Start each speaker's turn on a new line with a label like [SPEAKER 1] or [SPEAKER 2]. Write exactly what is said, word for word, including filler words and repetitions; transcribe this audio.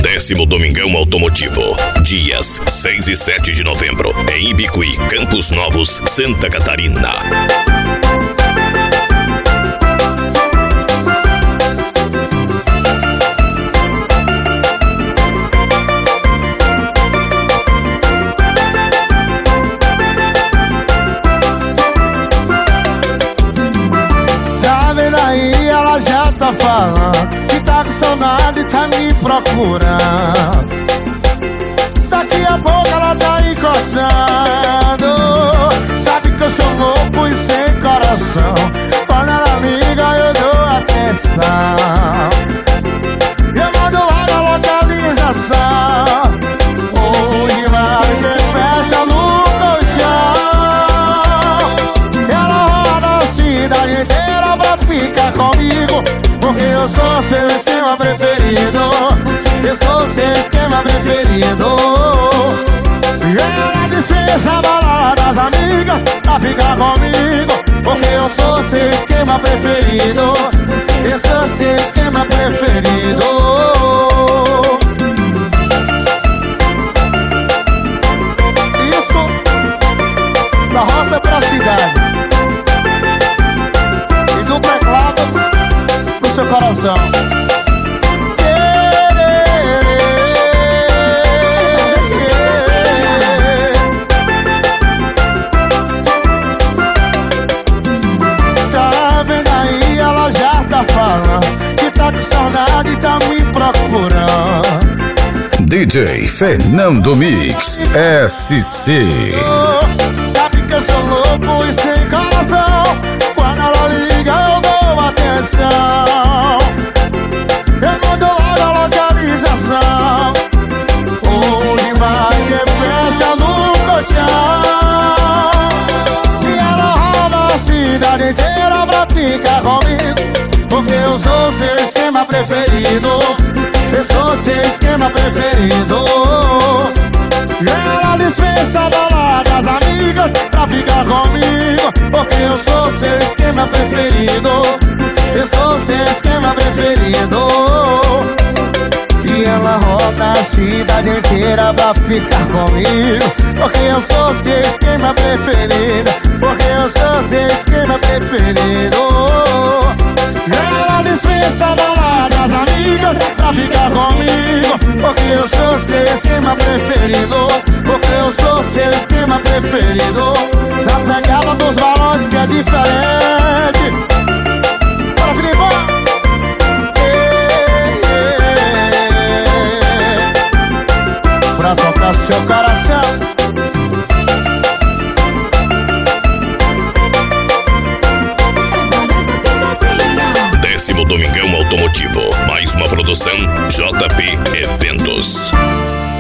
[SPEAKER 1] Décimo Domingão Automotivo, dias seis e sete de novembro, em Ibicuí, Campos Novos, Santa Catarina.
[SPEAKER 2] Aí ela já tá falando que tá com saudade, tá me procurando. Daqui a pouco ela tá encostando. Sabe que eu sou louco e sem coração. Quando ela liga eu dou atenção. Eu mando logo a localização. Hoje vai ter festa no colchão. Ela roda a cidade inteira pra ficar comigo, porque eu sou seu esquema preferido. Eu sou seu esquema preferido. E ela dispensa a balada das amigas pra ficar comigo, porque eu sou seu esquema preferido. Eu sou seu esquema preferido. Isso da roça pra cidade. Seu coração. Tá vendo aí, ela já tá falando que tá com saudade e tá me procurando.
[SPEAKER 1] D J Fernando Mix S C.
[SPEAKER 2] Sabe que eu sou louco e sem coração. Quando ela liga eu dou atenção. Eu mando logo a localização. Hoje vai ter festa no colchão. E ela roda a cidade inteira pra ficar comigo, porque eu sou seu esquema preferido. Eu sou seu esquema preferido. E ela dispensa a balada das amigas pra ficar comigo, porque eu sou seu esquema preferido. Eu sou seu esquema preferido. E ela roda a cidade inteira pra ficar comigo, porque eu sou seu esquema preferido. Porque eu sou seu esquema preferido. E ela dispensa a balada das amigas pra ficar comigo, porque eu sou seu esquema preferido. Porque eu sou seu esquema preferido. Na pegada dos balões que é diferente. Bora, Filipão! Pra tocar seu coração.
[SPEAKER 1] Décimo Domingão Automotivo, mais uma produção J P Eventos.